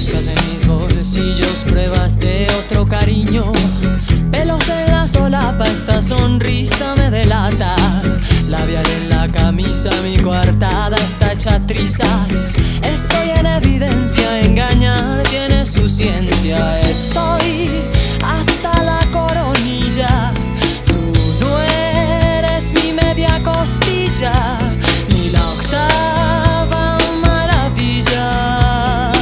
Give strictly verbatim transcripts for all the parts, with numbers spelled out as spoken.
buscas en mis bolsillos pruebas de otro cariño. Pelos en la solapa, esta sonrisa me delata. Labial en la camisa, mi coartada está hecha trizas. Estoy en evidencia, engañar tiene su ciencia. Estoy hasta la coronilla. Tú no eres mi media costilla, ni la octava maravilla.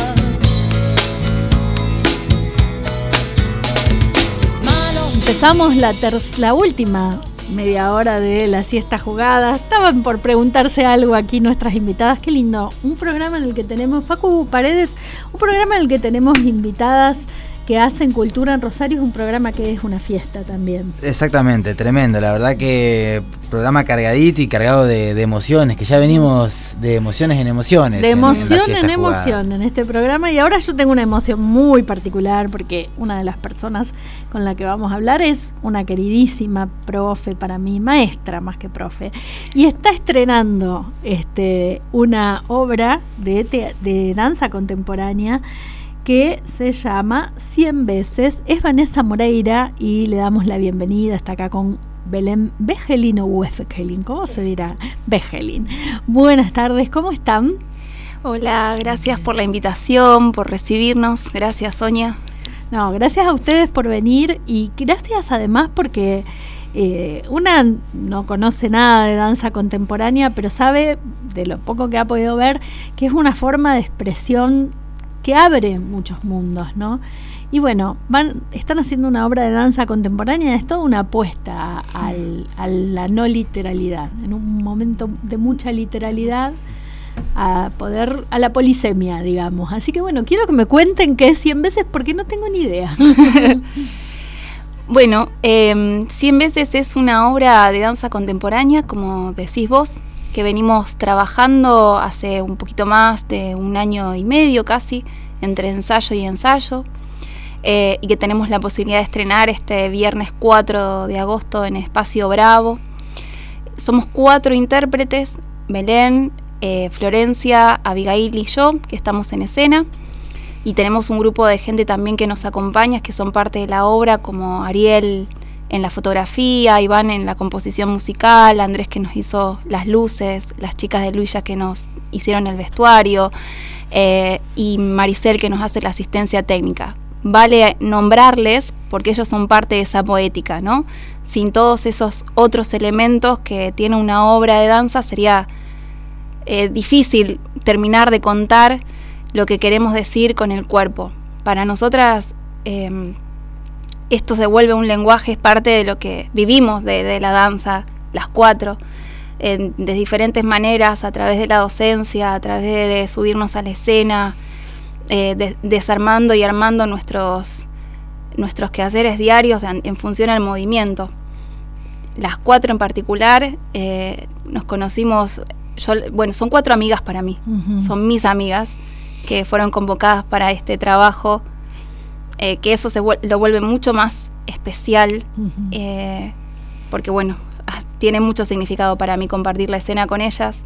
Empezamos la, ter- la última media hora de la siesta jugada. Estaban por preguntarse algo aquí nuestras invitadas. Qué lindo, un programa en el que tenemos, Facu Paredes, un programa en el que tenemos invitadas que hacen cultura en Rosario. Es un programa que es una fiesta también. Exactamente, tremendo, la verdad que programa cargadito y cargado de, de emociones, que ya venimos de emociones en emociones. De emoción en, en, en emoción en este programa, y ahora yo tengo una emoción muy particular porque una de las personas con la que vamos a hablar es una queridísima profe para mí, maestra más que profe, y está estrenando este, una obra de, te- de danza contemporánea que se llama Cien veces. Es Vanessa Moreira y le damos la bienvenida. Está acá con Belén Bejelin o Wefelin, ¿cómo se dirá? Bejelin. Buenas tardes, ¿cómo están? Hola, gracias por la invitación, por recibirnos. Gracias, Sonia. No, gracias a ustedes por venir, y gracias además porque eh, una no conoce nada de danza contemporánea, pero sabe, de lo poco que ha podido ver, que es una forma de expresión que abre muchos mundos, ¿no? Y bueno, van, están haciendo una obra de danza contemporánea, es toda una apuesta a, al, a la no literalidad, en un momento de mucha literalidad, a poder, a la polisemia, digamos. Así que bueno, quiero que me cuenten qué es Cien veces, porque no tengo ni idea. Bueno, eh, Cien veces es una obra de danza contemporánea, como decís vos, que venimos trabajando hace un poquito más de un año y medio casi, entre ensayo y ensayo, eh, y que tenemos la posibilidad de estrenar este viernes cuatro de agosto en Espacio Bravo. Somos cuatro intérpretes, Belén, eh, Florencia, Abigail y yo, que estamos en escena, y tenemos un grupo de gente también que nos acompaña, que son parte de la obra, como Ariel en la fotografía, Iván en la composición musical, Andrés que nos hizo las luces, las chicas de Luilla que nos hicieron el vestuario, eh, y Maricel que nos hace la asistencia técnica. Vale nombrarles porque ellos son parte de esa poética, ¿no? Sin todos esos otros elementos que tiene una obra de danza sería eh, difícil terminar de contar lo que queremos decir con el cuerpo. Para nosotras eh, esto se vuelve un lenguaje, es parte de lo que vivimos de, de la danza, las cuatro, eh, de diferentes maneras, a través de la docencia, a través de, de subirnos a la escena, eh, de, desarmando y armando nuestros, nuestros quehaceres diarios en, en función al movimiento. Las cuatro en particular, eh, nos conocimos, yo, bueno, son cuatro amigas para mí, uh-huh. Son mis amigas que fueron convocadas para este trabajo. Eh, que eso se vu- lo vuelve mucho más especial, uh-huh. eh, porque bueno, ah, tiene mucho significado para mí compartir la escena con ellas,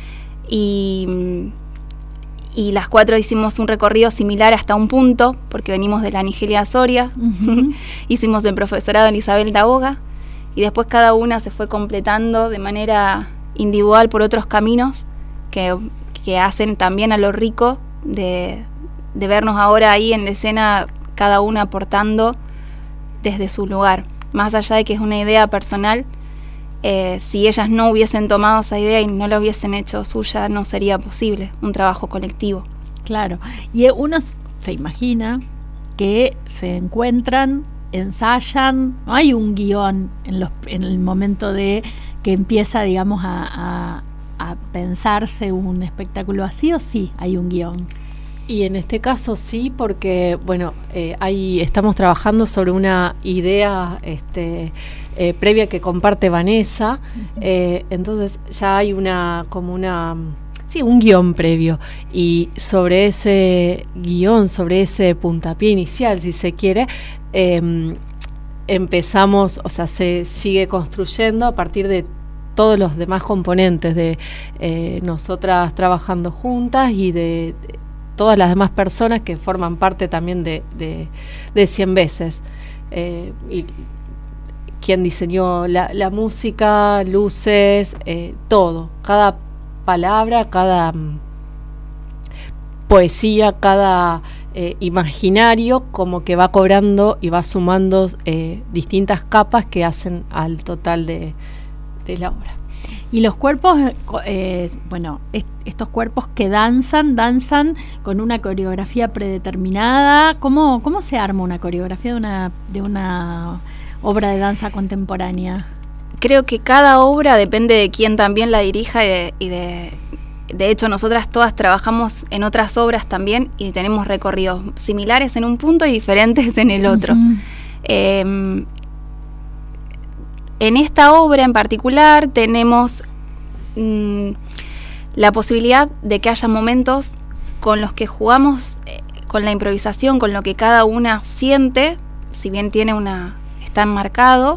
y, y las cuatro hicimos un recorrido similar hasta un punto, porque venimos de la Nigelia Soria, uh-huh. Hicimos el profesorado en Isabel Daoga, y después cada una se fue completando de manera individual por otros caminos que, que hacen también a lo rico de, de vernos ahora ahí en la escena, cada una aportando desde su lugar. Más allá de que es una idea personal, eh, si ellas no hubiesen tomado esa idea y no la hubiesen hecho suya, no sería posible un trabajo colectivo. Claro, y uno se imagina que se encuentran, ensayan, no hay un guión en, los, en el momento de que empieza, digamos, a, a, a pensarse un espectáculo así, o sí hay un guión. Y en este caso sí, porque bueno, eh, ahí estamos trabajando sobre una idea este, eh, previa que comparte Vanessa, uh-huh. eh, entonces ya hay una como una sí un guión previo, y sobre ese guión, sobre ese puntapié inicial, si se quiere, eh, empezamos, o sea, se sigue construyendo a partir de todos los demás componentes de eh, nosotras trabajando juntas y de, de todas las demás personas que forman parte también de, de, de Cien Veces. Eh, y quien diseñó la, la música, luces, eh, todo, cada palabra, cada um, poesía, cada eh, imaginario, como que va cobrando y va sumando eh, distintas capas que hacen al total de, de la obra. Y los cuerpos, eh, bueno, est- estos cuerpos que danzan, danzan con una coreografía predeterminada. ¿Cómo, cómo se arma una coreografía de una, de una obra de danza contemporánea? Creo que cada obra depende de quién también la dirija y de, y de, de hecho nosotras todas trabajamos en otras obras también y tenemos recorridos similares en un punto y diferentes en el otro. Uh-huh. Eh, En esta obra en particular tenemos mmm, la posibilidad de que haya momentos con los que jugamos eh, con la improvisación, con lo que cada una siente, si bien tiene una, está enmarcado,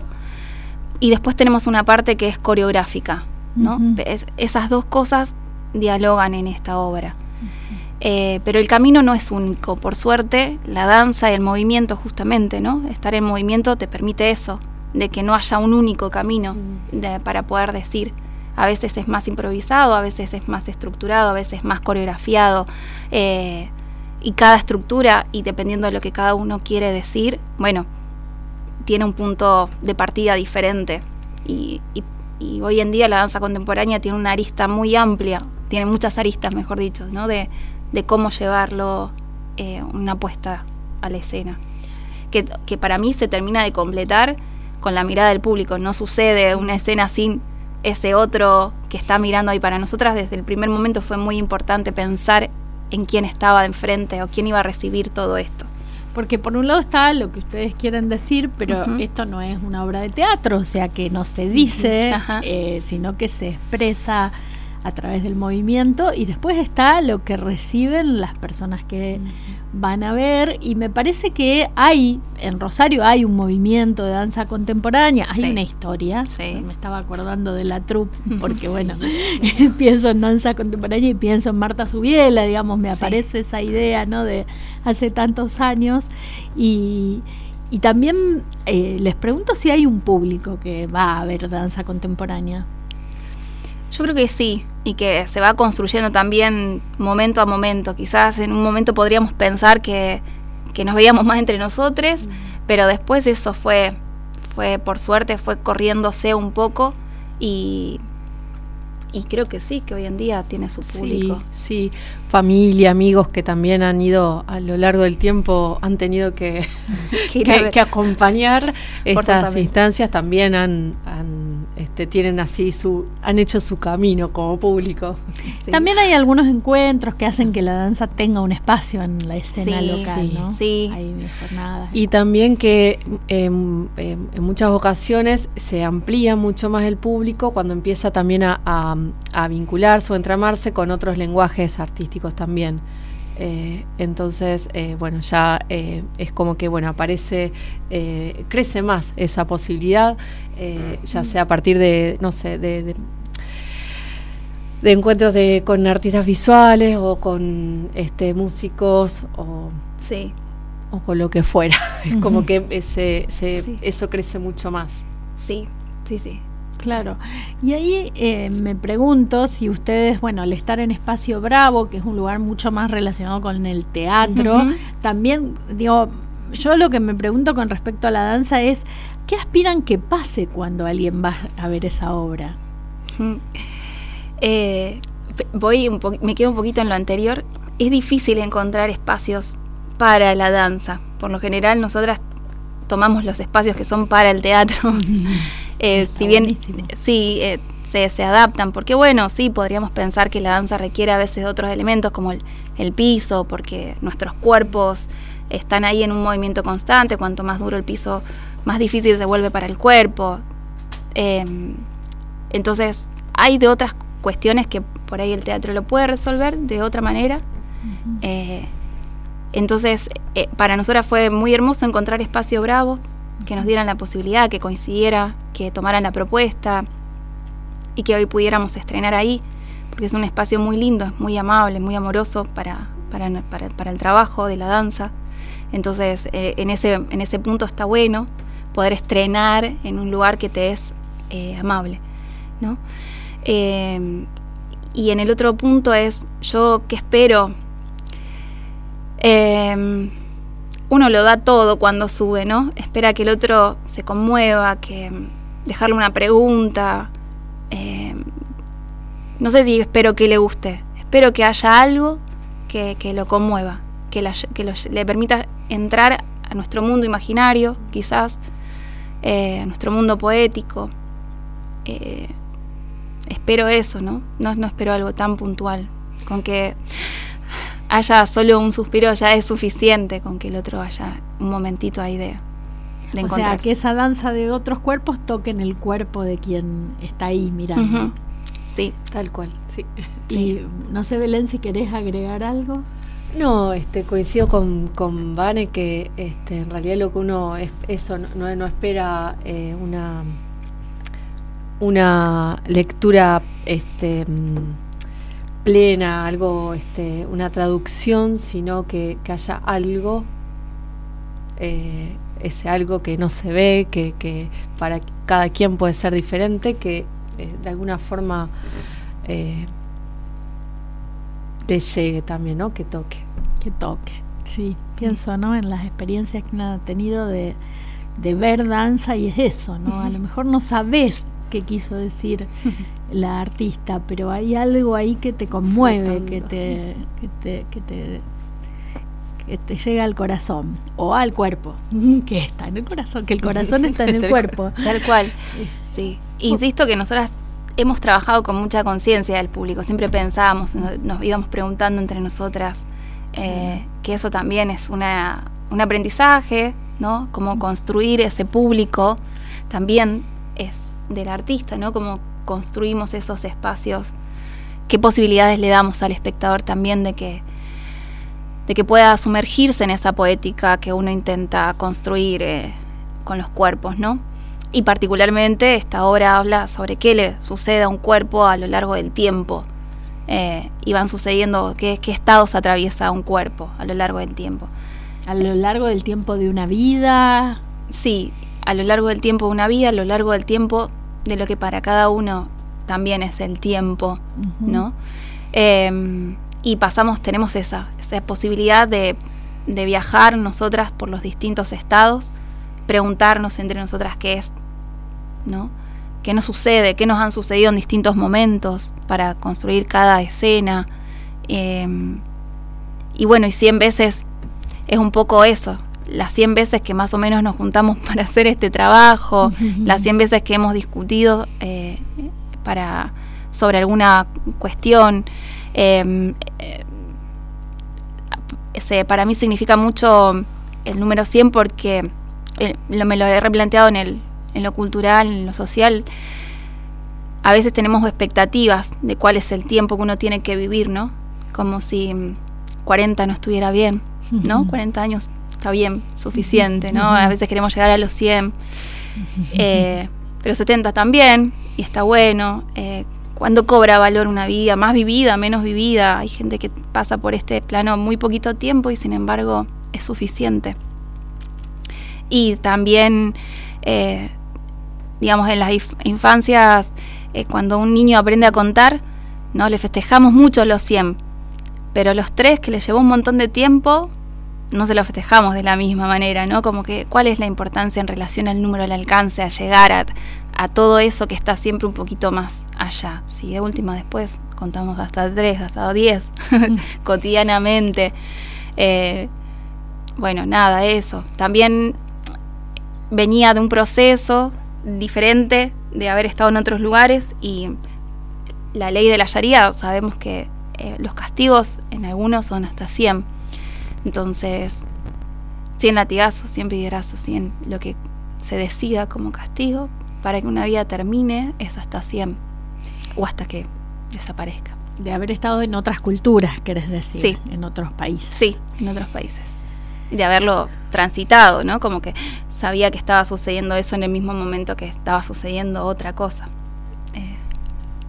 y después tenemos una parte que es coreográfica, ¿no? Uh-huh. Es, esas dos cosas dialogan en esta obra. Uh-huh. Eh, pero el camino no es único, por suerte, la danza y el movimiento justamente, ¿no? Estar en movimiento te permite eso, de que no haya un único camino de, para poder decir. A veces es más improvisado, a veces es más estructurado, a veces más coreografiado, eh, y cada estructura, y dependiendo de lo que cada uno quiere decir, bueno, tiene un punto de partida diferente. Y, y, y hoy en día la danza contemporánea tiene una arista muy amplia, tiene muchas aristas, mejor dicho, ¿no? de, de cómo llevarlo eh, una puesta a la escena, que, que para mí se termina de completar con la mirada del público. No sucede una escena sin ese otro que está mirando ahí. Para nosotras desde el primer momento fue muy importante pensar en quién estaba de enfrente o quién iba a recibir todo esto. Porque por un lado está lo que ustedes quieren decir, pero uh-huh. esto no es una obra de teatro, o sea que no se dice, uh-huh. eh, sino que se expresa a través del movimiento, y después está lo que reciben las personas que uh-huh. van a ver, y me parece que hay, en Rosario hay un movimiento de danza contemporánea, hay sí. una historia, sí. me estaba acordando de la troupe, porque sí. bueno, pienso en danza contemporánea y pienso en Marta Subiela, digamos, me sí. aparece esa idea, ¿no?, de hace tantos años, y, y también eh, les pregunto si hay un público que va a ver danza contemporánea. Yo creo que sí, y que se va construyendo también momento a momento. Quizás en un momento podríamos pensar que, que nos veíamos más entre nosotros, mm. pero después eso fue, fue, por suerte, fue corriéndose un poco, y, y creo que sí, que hoy en día tiene su público. Sí, sí, familia, amigos que también han ido a lo largo del tiempo, han tenido que, que, que, que acompañar estas instancias, también han... han Este, tienen así su, han hecho su camino como público. Sí. También hay algunos encuentros que hacen que la danza tenga un espacio en la escena sí, local, sí, ¿no? Sí. Hay jornadas. Y también que eh, eh, en muchas ocasiones se amplía mucho más el público cuando empieza también a, a, a vincularse o entramarse con otros lenguajes artísticos también. Eh, entonces, eh, bueno, ya eh, es como que, bueno, aparece, eh, crece más esa posibilidad, eh, ya sea a partir de, no sé, de, de, de encuentros de, con artistas visuales o con este músicos o, sí. o con lo que fuera. Uh-huh. Es como que ese, ese, sí. eso crece mucho más. Sí, sí, sí. Claro, y ahí eh, me pregunto si ustedes, bueno, al estar en Espacio Bravo, que es un lugar mucho más relacionado con el teatro, uh-huh. también, digo, yo lo que me pregunto con respecto a la danza es, ¿qué aspiran que pase cuando alguien va a ver esa obra? Eh, voy un po- me quedo un poquito en lo anterior. Es difícil encontrar espacios para la danza. Por lo general, nosotras tomamos los espacios que son para el teatro. Eh, si bien buenísimo. sí eh, se, se adaptan, porque bueno, sí podríamos pensar que la danza requiere a veces otros elementos como el, el piso, porque nuestros cuerpos están ahí en un movimiento constante. Cuanto más duro el piso, más difícil se vuelve para el cuerpo. Eh, entonces hay de otras cuestiones que por ahí el teatro lo puede resolver de otra manera. Uh-huh. eh, entonces eh, para nosotras fue muy hermoso encontrar Espacio Bravo, que nos dieran la posibilidad, que coincidiera, que tomaran la propuesta y que hoy pudiéramos estrenar ahí, porque es un espacio muy lindo, muy amable, muy amoroso para, para, para, para el trabajo de la danza. Entonces, eh, en, ese, en ese punto está bueno poder estrenar en un lugar que te es eh, amable, ¿no? Eh, y en el otro punto es, yo que espero, eh, uno lo da todo cuando sube, ¿no? Espera que el otro se conmueva, que dejarle una pregunta, eh, no sé si espero que le guste, espero que haya algo que, que lo conmueva, que, la, que lo, le permita entrar a nuestro mundo imaginario, quizás, eh, a nuestro mundo poético. Eh, espero eso, ¿no? ¿no? No espero algo tan puntual. Con que haya solo un suspiro ya es suficiente, con que el otro haya un momentito ahí de, de encontrarse. O sea, que esa danza de otros cuerpos toque en el cuerpo de quien está ahí mirando. Uh-huh. Sí, tal cual, sí. Y sí. No sé, Belén, si querés agregar algo. No, este, coincido con, con Vane que este, en realidad lo que uno es, eso no, no espera eh, una una lectura este, plena, algo, este, una traducción, sino que, que haya algo, eh, ese algo que no se ve, que, que para cada quien puede ser diferente, que eh, de alguna forma eh, te llegue también, ¿no? Que toque. Que toque, sí. Pienso, ¿no? En las experiencias que uno ha tenido de, de ver danza y es eso, ¿no? A lo mejor no sabés qué quiso decir la artista, pero hay algo ahí que te conmueve, que te, que te, que te, que te llega al corazón o al cuerpo, que está en el corazón, que el corazón está en el cuerpo. Tal cual, sí. Insisto que nosotras hemos trabajado con mucha conciencia del público, siempre pensábamos, nos, nos íbamos preguntando entre nosotras, eh, sí. que eso también es una, un aprendizaje, ¿no? Cómo construir ese público también es del artista, ¿no? Cómo construimos esos espacios, qué posibilidades le damos al espectador también de que de que pueda sumergirse en esa poética que uno intenta construir eh, con los cuerpos, ¿no? Y particularmente esta obra habla sobre qué le sucede a un cuerpo a lo largo del tiempo, eh, y van sucediendo qué, qué estados atraviesa un cuerpo a lo largo del tiempo. A lo largo del tiempo de una vida. Sí, a lo largo del tiempo de una vida, a lo largo del tiempo de lo que para cada uno también es el tiempo, uh-huh. ¿no? Eh, y pasamos, tenemos esa, esa posibilidad de, de viajar nosotras por los distintos estados, preguntarnos entre nosotras qué es, ¿no? ¿Qué nos sucede? ¿Qué nos han sucedido en distintos momentos para construir cada escena? Eh, y bueno, y cien veces es un poco eso, las cien veces que más o menos nos juntamos para hacer este trabajo, uh-huh. las cien veces que hemos discutido eh, para, sobre alguna cuestión. Eh, eh, ese, para mí significa mucho el número cien porque eh, lo, me lo he replanteado en, el, en lo cultural, en lo social. A veces tenemos expectativas de cuál es el tiempo que uno tiene que vivir, ¿no? Como si cuarenta no estuviera bien, ¿no? Uh-huh. cuarenta años está bien, suficiente, ¿no? Uh-huh. A veces queremos llegar a los cien, eh, pero setenta también, y está bueno. Eh, ¿Cuándo cobra valor una vida? Más vivida, menos vivida. Hay gente que pasa por este plano muy poquito tiempo y sin embargo es suficiente. Y también, eh, digamos, en las inf- infancias, eh, cuando un niño aprende a contar, ¿no? Le festejamos mucho los cien, pero los tres que le llevó un montón de tiempo, no se lo festejamos de la misma manera, ¿no? Como que, ¿cuál es la importancia en relación al número, al alcance, a llegar a, a todo eso que está siempre un poquito más allá? Si de última después contamos hasta tres, hasta diez, cotidianamente. Eh, bueno, nada, eso. También venía de un proceso diferente de haber estado en otros lugares y la ley de la Sharia, sabemos que eh, los castigos en algunos son hasta cien. Entonces, cien latigazos, cien piedrazos, cien, lo que se decida como castigo para que una vida termine es hasta cien o hasta que desaparezca. De haber estado en otras culturas, querés decir, sí. En otros países. Sí, en otros países. De haberlo transitado, ¿no? Como que sabía que estaba sucediendo eso en el mismo momento que estaba sucediendo otra cosa. Eh,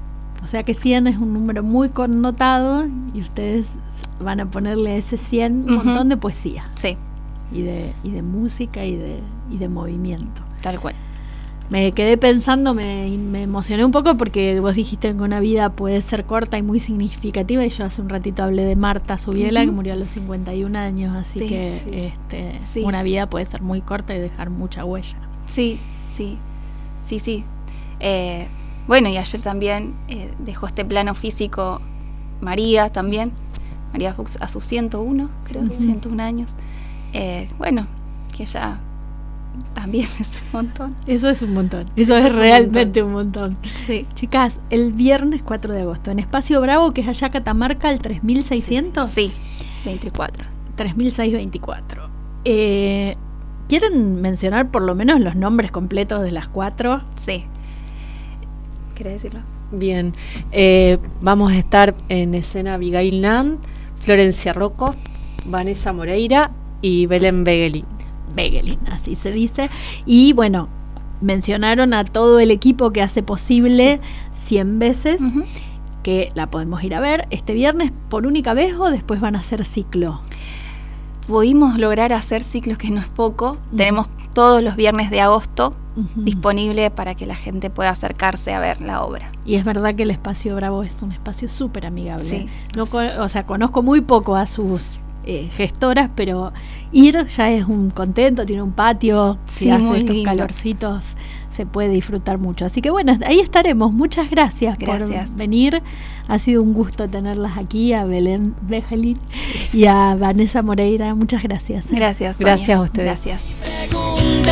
O sea que cien es un número muy connotado y ustedes van a ponerle a ese cien un Ujú. montón de poesía Sí, y de, y de música y de, y de movimiento. tal cual. Me quedé pensando, me, me emocioné un poco porque vos dijiste que una vida puede ser corta y muy significativa, y yo hace un ratito hablé de Marta Subiela, Ujú. que murió a los cincuenta y un años, así Sí, que sí. este, Sí. una vida puede ser muy corta y dejar mucha huella. Sí, sí, sí, sí. Eh, bueno, y ayer también eh, dejó este plano físico María también, María Fuchs a sus ciento uno, creo, Ujú. ciento uno años. Eh, bueno, que ya también es un montón. Eso es un montón, eso, Eso es, es un realmente un montón. Sí. Chicas, el viernes cuatro de agosto, en Espacio Bravo, que es allá Catamarca, el tres mil seiscientos. Sí, veinticuatro. tres mil seiscientos veinticuatro. Eh, ¿Quieren mencionar por lo menos los nombres completos de las cuatro? Sí. ¿Querés decirlo? Bien, eh, vamos a estar en escena Abigail Nand, Florencia Rocco, Vanessa Moreira y Belén Begelin. Begelin, así se dice. Y bueno, mencionaron a todo el equipo que hace posible cien veces, Ujú. que la podemos ir a ver este viernes por única vez o después van a hacer ciclo. Pudimos lograr hacer ciclos, que no es poco. Ujú. Tenemos todos los viernes de agosto Ujú. disponible para que la gente pueda acercarse a ver la obra. Y es verdad que el Espacio Bravo es un espacio súper amigable. Sí. No con- o sea, conozco muy poco a sus eh, gestoras, pero ir ya es un contento, tiene un patio, si Sí, hace muy estos lindo. calorcitos se puede disfrutar mucho. Así que bueno, ahí estaremos. Muchas gracias, Gracias. por venir. Ha sido un gusto tenerlas aquí, a Belén Begelin y a Vanessa Moreira. Muchas gracias. Gracias, Sonia. Gracias a ustedes. Gracias. Pregunte